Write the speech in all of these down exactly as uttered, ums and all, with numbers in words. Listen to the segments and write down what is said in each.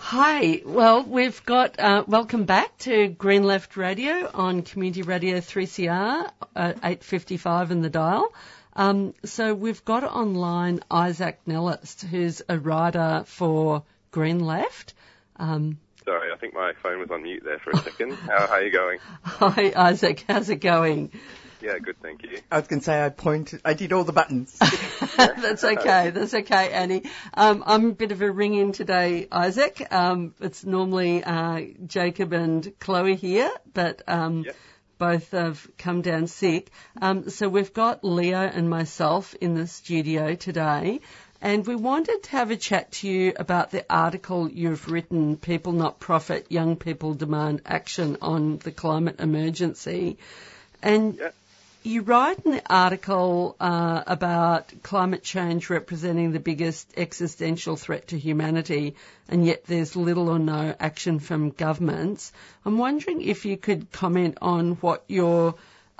Hi. Well, we've got, uh, welcome back to Green Left Radio on Community Radio three C R at eight fifty-five in the dial. Um, so we've got online Isaac Nellis, who's a writer for Green Left. Um, Sorry, I think my phone was on mute there for a second. How, how are you going? Hi, Isaac. How's it going? Yeah, good, thank you. I was going to say I pointed, I did all the buttons. That's okay. That's okay, Annie. Um, I'm a bit of a ring-in today, Isaac. Um, it's normally uh, Jacob and Chloe here, but um, Yep. both have come down sick. Um, so we've got Leo and myself in the studio today, and we wanted to have a chat to you about the article you've written, People Not Profit, Young People Demand Action on the Climate Emergency. And Yep. you write in the article uh, about climate change representing the biggest existential threat to humanity, and yet there's little or no action from governments. I'm wondering if you could comment on what your,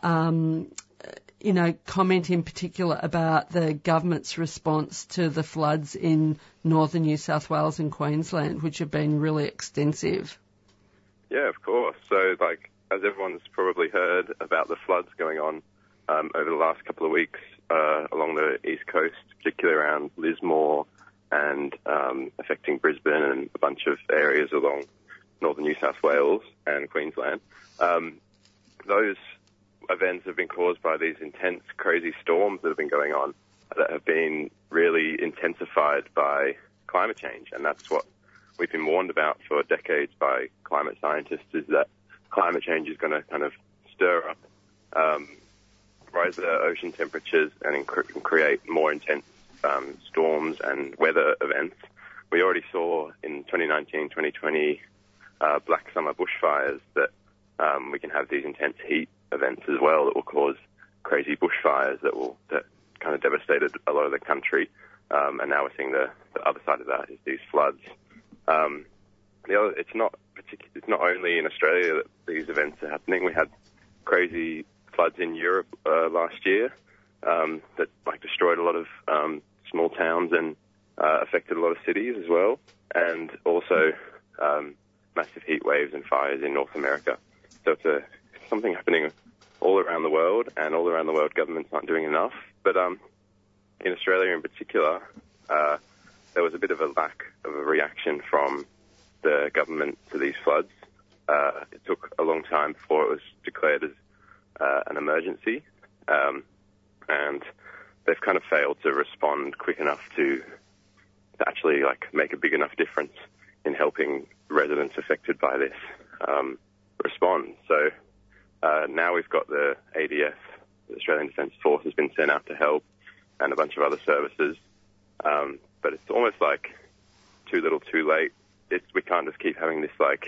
um, you know, comment in particular about the government's response to the floods in northern New South Wales and Queensland, which have been really extensive. Yeah, of course. So, like, as everyone's probably heard about the floods going on um, over the last couple of weeks uh, along the east coast, particularly around Lismore and um, affecting Brisbane and a bunch of areas along northern New South Wales and Queensland. Um, those events have been caused by these intense, crazy storms that have been going on that have been really intensified by climate change. And that's what we've been warned about for decades by climate scientists, is that climate change is going to kind of stir up, um, rise the ocean temperatures and inc- create more intense um, storms and weather events. We already saw in twenty nineteen, twenty twenty uh, black summer bushfires that um, we can have these intense heat events as well that will cause crazy bushfires that will that kind of devastated a lot of the country. Um, and now we're seeing the, the other side of that is these floods. Um, the other, it's not partic- it's not only in Australia that these events are happening. We had crazy floods in Europe uh, last year um, that like destroyed a lot of um, small towns and uh, affected a lot of cities as well, and also um, massive heat waves and fires in North America. So it's a something happening all around the world, and all around the world governments aren't doing enough. But um, in Australia in particular, uh, there was a bit of a lack of a reaction from the government to these floods. Uh, it took a long time before it was declared as uh, an emergency, um, and they've kind of failed to respond quick enough to, to actually like make a big enough difference in helping residents affected by this um, respond. So uh, now we've got the A D F, the Australian Defence Force, has been sent out to help, and a bunch of other services. Um, but it's almost like too little, too late. It's, we can't just keep having this like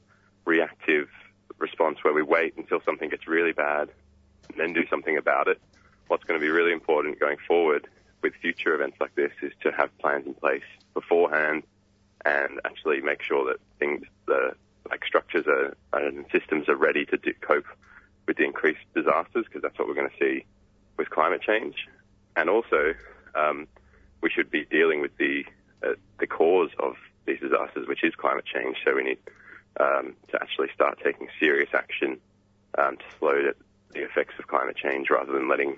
reactive response where we wait until something gets really bad and then do something about it. What's going to be really important going forward with future events like this is to have plans in place beforehand and actually make sure that things, the like structures are, and systems are ready to do, cope with the increased disasters, because that's what we're going to see with climate change. And also, um, we should be dealing with the uh, the cause of these disasters, which is climate change. So we need um, to actually start taking serious action um, to slow the, the effects of climate change, rather than letting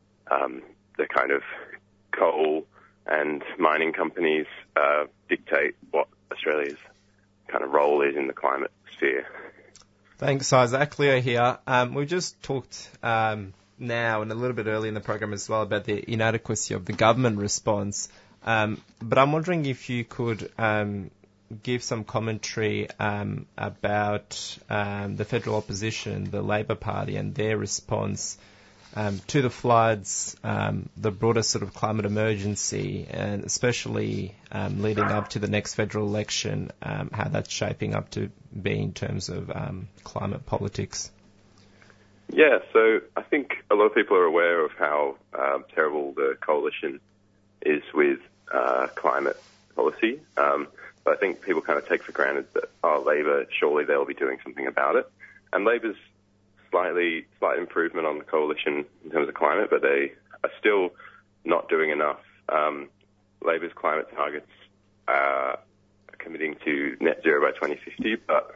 um, the kind of coal and mining companies uh, dictate what Australia's kind of role is in the climate sphere. Thanks, Isaac. Leo here. Um, we just talked um, now and a little bit earlier in the program as well about the inadequacy of the government response. Um, but I'm wondering if you could um, give some commentary um, about um, the federal opposition, the Labor Party, and their response um, to the floods, um, the broader sort of climate emergency, and especially um, leading up to the next federal election, um, how that's shaping up to be in terms of um, climate politics. Yeah, so I think a lot of people are aware of how um, terrible the coalition is with uh, climate policy. Um, but I think people kind of take for granted that, oh, Labor, surely they'll be doing something about it. And Labor's slightly, slight improvement on the coalition in terms of climate, but they are still not doing enough. Um, Labor's climate targets are committing to net zero by twenty fifty, but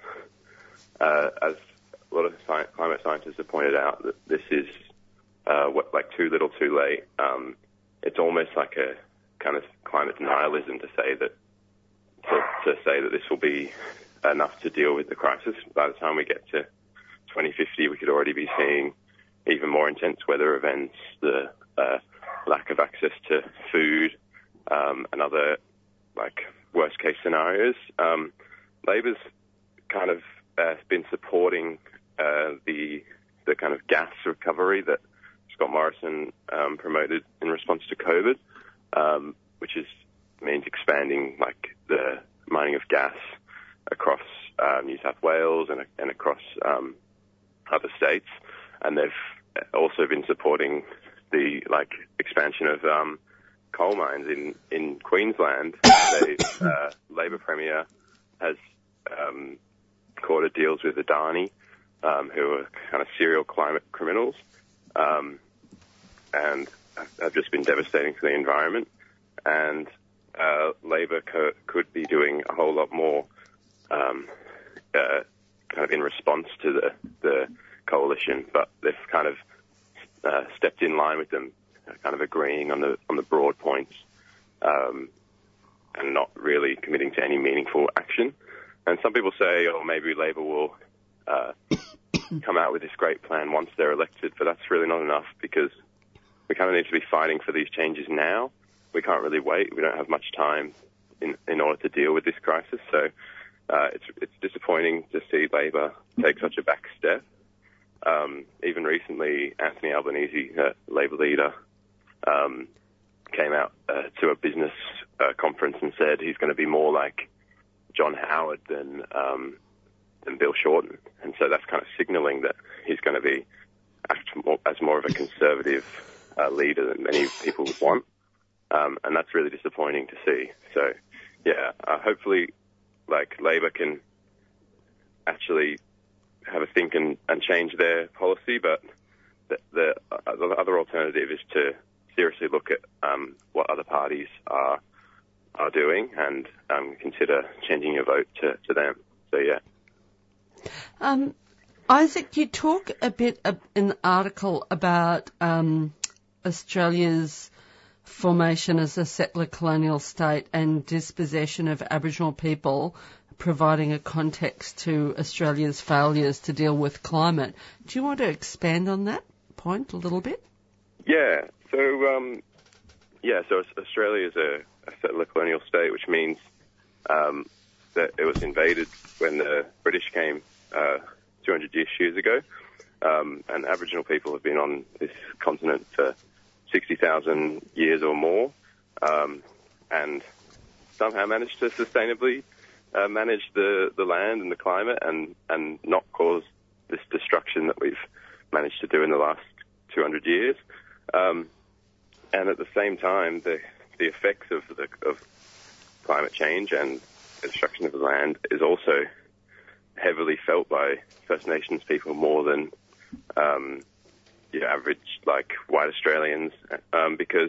uh, as a lot of sci- climate scientists have pointed out, that this is uh, what, like too little, too late. Um, it's almost like a kind of climate denialism to say that to, to say that this will be enough to deal with the crisis. By the time we get to twenty fifty, we could already be seeing even more intense weather events, the uh, lack of access to food, um, and other like worst case scenarios. Um, Labor's kind of uh, been supporting uh, the the kind of gas recovery that Scott Morrison um, promoted in response to COVID, um, which is means expanding like the mining of gas across uh, New South Wales and, and across um, other states, and they've also been supporting the like expansion of um, coal mines in in Queensland. They, uh, Labor Premier has um, courted deals with Adani, um, who are kind of serial climate criminals, um, and have just been devastating for the environment. And uh, Labor co- could be doing a whole lot more, um, uh, kind of in response to the the coalition, but they've kind of uh, stepped in line with them, kind of agreeing on the on the broad points, um, and not really committing to any meaningful action. And some people say, oh, maybe Labor will uh, come out with this great plan once they're elected, but that's really not enough, because we kind of need to be fighting for these changes now. We can't really wait. We don't have much time in in order to deal with this crisis. So uh, it's it's disappointing to see Labor take such a back step. Um, even recently, Anthony Albanese, uh, Labor leader, um, came out uh, to a business uh, conference and said he's going to be more like John Howard than um, than Bill Shorten, and so that's kind of signalling that he's going to be act more, as more of a conservative uh, leader than many people would want, um, and that's really disappointing to see. So, yeah, uh, hopefully, like Labor can actually have a think and, and change their policy, but the, the, uh, the other alternative is to seriously look at um, what other parties are are doing and um, consider changing your vote to, to them. So, yeah. Um, Isaac, you talk a bit uh, in the article about um, Australia's formation as a settler colonial state and dispossession of Aboriginal people, providing a context to Australia's failures to deal with climate. Do you want to expand on that point a little bit? Yeah. So, um, yeah, so Australia is a, a settler colonial state, which means um, that it was invaded when the British came uh, two hundred years ago, um, and Aboriginal people have been on this continent for sixty thousand years or more, um, and somehow managed to sustainably uh, manage the, the land and the climate and, and not cause this destruction that we've managed to do in the last two hundred years. Um, and at the same time, the the effects of the of climate change and the destruction of the land is also heavily felt by First Nations people more than um, your average, like, white Australians, um, because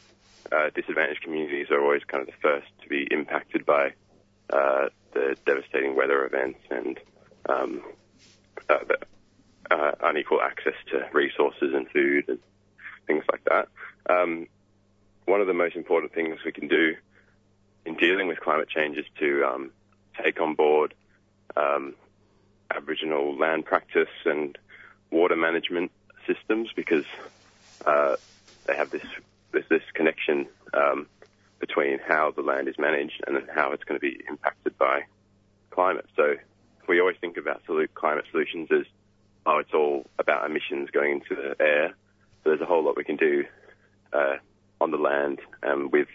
uh, disadvantaged communities are always kind of the first to be impacted by uh, the devastating weather events and um, uh, the uh, unequal access to resources and food and things like that. Um, one of the most important things we can do in dealing with climate change is to um, take on board um, Aboriginal land practice and water management systems, because uh, they have this this, this connection um, between how the land is managed and then how it's going to be impacted by climate. So we always think about climate solutions as, oh, it's all about emissions going into the air. So there's a whole lot we can do uh, on the land um, with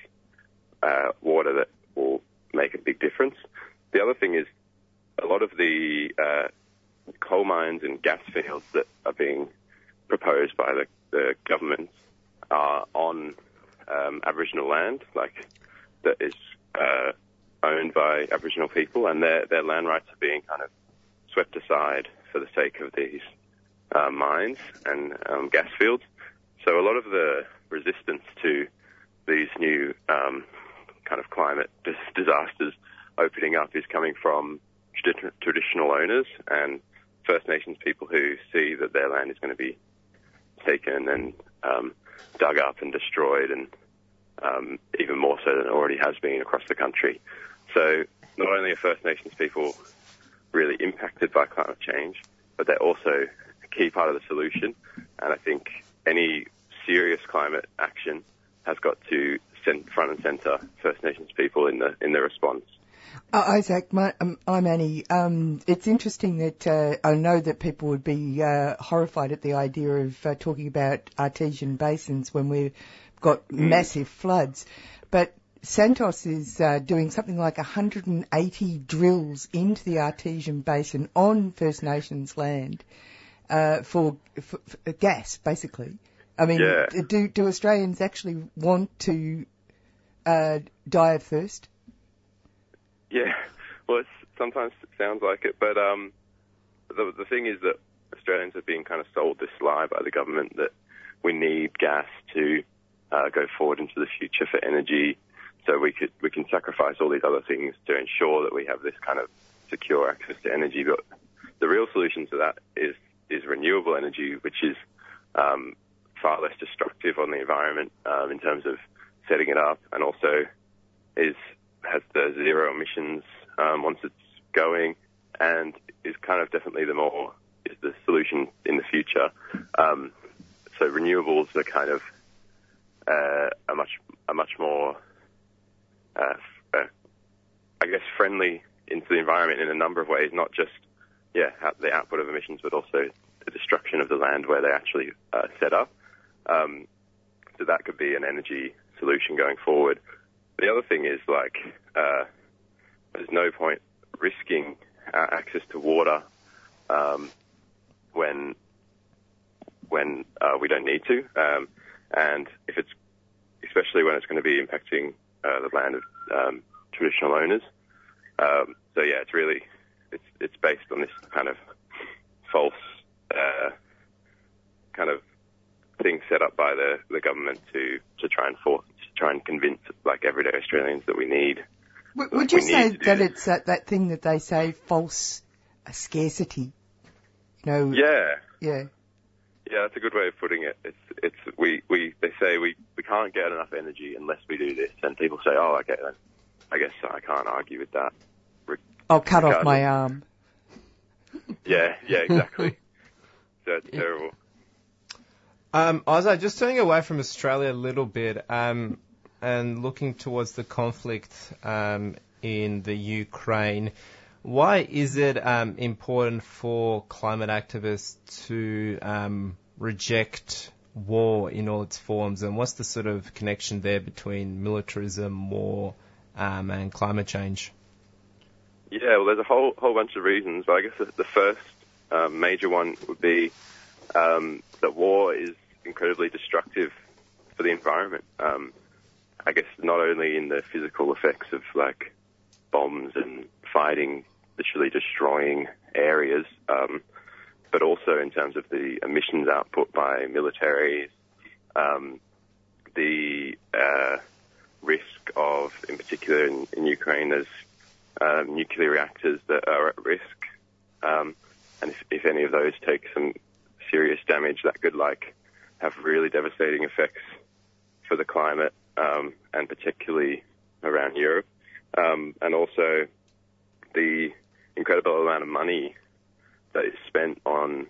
uh, water that will make a big difference. The other thing is a lot of the uh, coal mines and gas fields that are being proposed by the, the government are on um, Aboriginal land, like that is uh, owned by Aboriginal people, and their their land rights are being kind of swept aside for the sake of these uh, mines and um, gas fields. So a lot of the resistance to these new um, kind of climate dis- disasters opening up is coming from tradi- traditional owners and First Nations people who see that their land is going to be taken and um, dug up and destroyed, and um, even more so than it already has been across the country. So not only are First Nations people really impacted by climate change, but they're also a key part of the solution. And I think any serious climate action has got to send front and centre First Nations people in the in the response. Uh, Isaac, my, um, I'm Annie. Um, it's interesting that uh, I know that people would be uh, horrified at the idea of uh, talking about artesian basins when we've got mm. massive floods, but Santos is uh, doing something like one hundred eighty drills into the artesian basin on First Nations land uh, for, for, for gas, basically. I mean, yeah. do do Australians actually want to uh, die of thirst? Yeah, well, it's, sometimes it sounds like it, but um, the the thing is that Australians have been kind of sold this lie by the government that we need gas to uh, go forward into the future for energy, so we could we can sacrifice all these other things to ensure that we have this kind of secure access to energy. But the real solution to that is is renewable energy, which is um, far less destructive on the environment um, in terms of setting it up, and also is has the zero emissions um, once it's going, and is kind of definitely the more is the solution in the future. Um, so renewables are kind of uh, a much a much more uh, uh, I guess friendly into the environment in a number of ways, not just yeah the output of emissions, but also the destruction of the land where they actually uh, set up. Um, so that could be an energy solution going forward. The other thing is, like, uh, there's no point risking uh, access to water um, when when uh, we don't need to, um, and if it's especially when it's going to be impacting uh, the land of um, traditional owners. Um, so yeah, it's really it's it's based on this kind of false uh, kind of thing set up by the, the government to, to try and force, to try and convince like everyday Australians that we need. Would, would you say that it's that, that thing that they say false uh, scarcity? You know. Yeah. Yeah. Yeah, that's a good way of putting it. It's it's we, we they say we, we can't get enough energy unless we do this, and people say, oh, okay, then I guess I can't argue with that. Re- I'll cut off my arm. Yeah, yeah, exactly. So it's terrible. Um, Isaac, just turning away from Australia a little bit um, and looking towards the conflict um, in the Ukraine, why is it um, important for climate activists to um, reject war in all its forms, and what's the sort of connection there between militarism, war, um, and climate change? Yeah, well, there's a whole whole bunch of reasons, but I guess the, the first um, major one would be um, that war is incredibly destructive for the environment. Um, I guess not only in the physical effects of like bombs and fighting, literally destroying areas, um, but also in terms of the emissions output by militaries, um, the uh, risk of, in particular in, in Ukraine, there's um, nuclear reactors that are at risk, um, and if, if any of those take some serious damage, that could like have really devastating effects for the climate, um, and particularly around Europe, um, and also the incredible amount of money that is spent on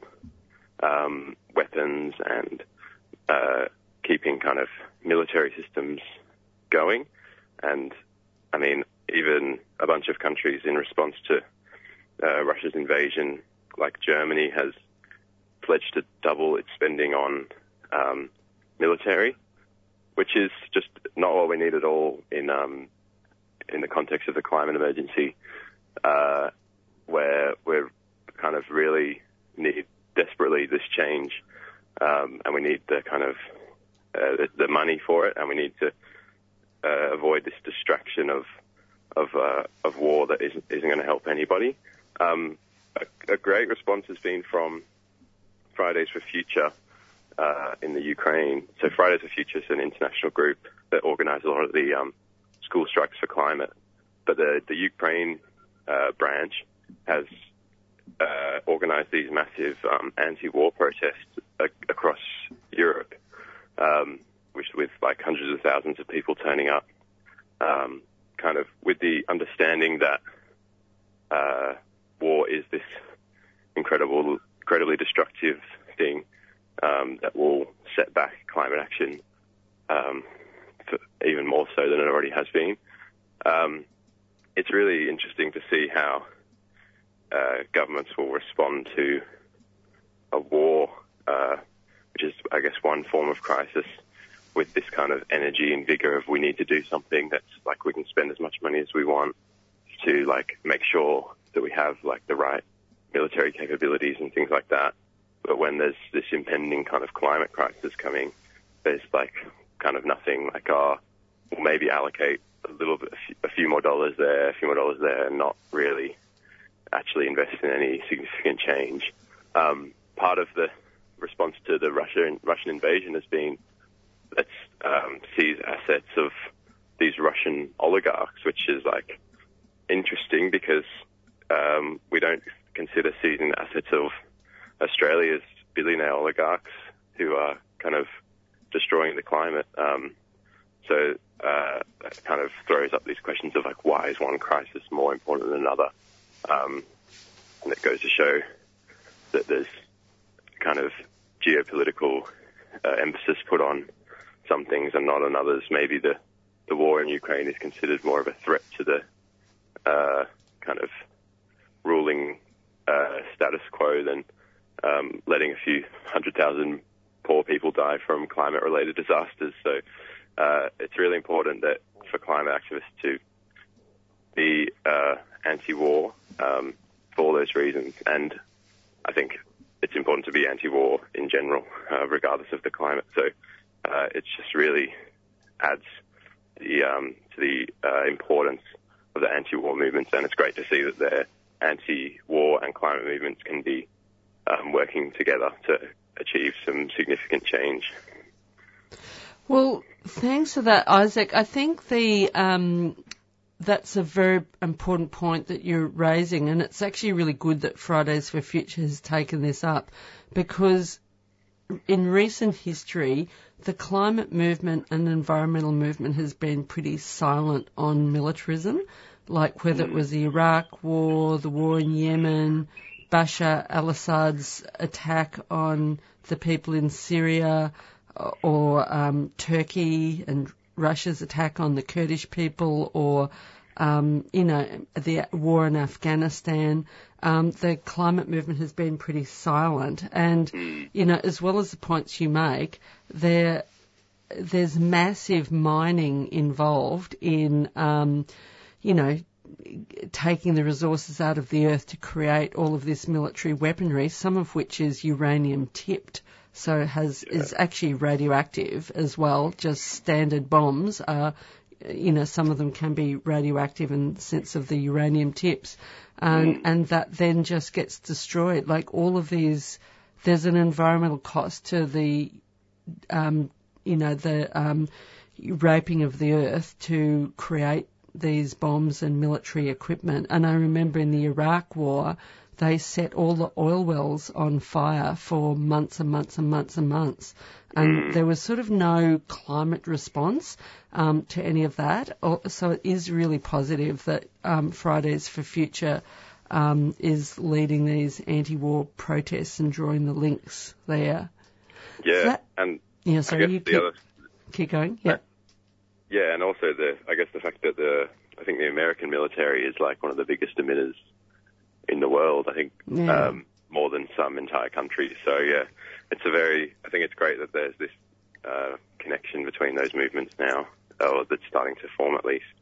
um, weapons and uh, keeping kind of military systems going. And, I mean, even a bunch of countries in response to uh, Russia's invasion, like Germany, has pledged to double its spending on um, military, which is just not what we need at all in um, in the context of the climate emergency, uh, where we're kind of really need desperately this change, um, and we need the kind of uh, the, the money for it, and we need to uh, avoid this distraction of of uh, of war that isn't isn't going to help anybody. Um, a, a great response has been from Fridays for Future uh, in the Ukraine. So Fridays for Future is an international group that organises a lot of the um, school strikes for climate but the, the Ukraine uh, branch has uh, organised these massive um, anti-war protests a- across Europe, um, which with like hundreds of thousands of people turning up, um, kind of with the understanding that uh, war is this incredible, incredibly destructive thing um, that will set back climate action um, for even more so than it already has been. Um, it's really interesting to see how uh, governments will respond to a war, uh, which is, I guess, one form of crisis, with this kind of energy and vigor of we need to do something that's like we can spend as much money as we want to like make sure that we have like the right military capabilities and things like that. But when there's this impending kind of climate crisis coming, there's like kind of nothing like, oh, we'll maybe allocate a little bit, a few, a few more dollars there, a few more dollars there, and not really actually invest in any significant change. Um, part of the response to the Russia, Russian invasion has been let's um, seize assets of these Russian oligarchs, which is like interesting because um, we don't consider seizing the assets of Australia's billionaire oligarchs who are kind of destroying the climate. Um, so uh, that kind of throws up these questions of like, why is one crisis more important than another? Um, and it goes to show that there's kind of geopolitical uh, emphasis put on some things and not on others. Maybe the, the war in Ukraine is considered more of a threat to the uh, kind of ruling uh, status quo than um, letting a few hundred thousand poor people die from climate-related disasters. So uh, it's really important that for climate activists to be uh, anti-war um, for all those reasons. And I think it's important to be anti-war in general, uh, regardless of the climate. So uh, it just really adds the, um, to the uh, importance of the anti-war movements. And it's great to see that their anti-war and climate movements can be um, working together to achieve some significant change. Well, thanks for that, Isaac. I think the um, that's a very important point that you're raising, and it's actually really good that Fridays for Future has taken this up, because in recent history, the climate movement and environmental movement has been pretty silent on militarism, like whether it was the Iraq War, the war in Yemen, Bashar al-Assad's attack on the people in Syria, or um, Turkey and Russia's attack on the Kurdish people, or, um, you know, the war in Afghanistan. Um, the climate movement has been pretty silent. And, you know, as well as the points you make, there, there's massive mining involved in, um, you know, taking the resources out of the earth to create all of this military weaponry, some of which is uranium tipped. So has yeah. is actually radioactive as well. Just standard bombs are, you know, some of them can be radioactive in the sense of the uranium tips, and mm. and that then just gets destroyed. Like all of these, there's an environmental cost to the, um, you know, the um, raping of the earth to create these bombs and military equipment. And I remember in the Iraq War, they set all the oil wells on fire for months and months and months and months. And mm. there was sort of no climate response um, to any of that. So it is really positive that um, Fridays for Future um, is leading these anti-war protests and drawing the links there. Yeah, so that, and yeah, sorry, you keep, other, keep going. Yeah. Yeah, and also the I guess the fact that the I think the American military is like one of the biggest emitters in the world, I think, yeah. um, more than some entire countries. So, yeah, it's a very, I think it's great that there's this uh, connection between those movements now, or that's starting to form at least.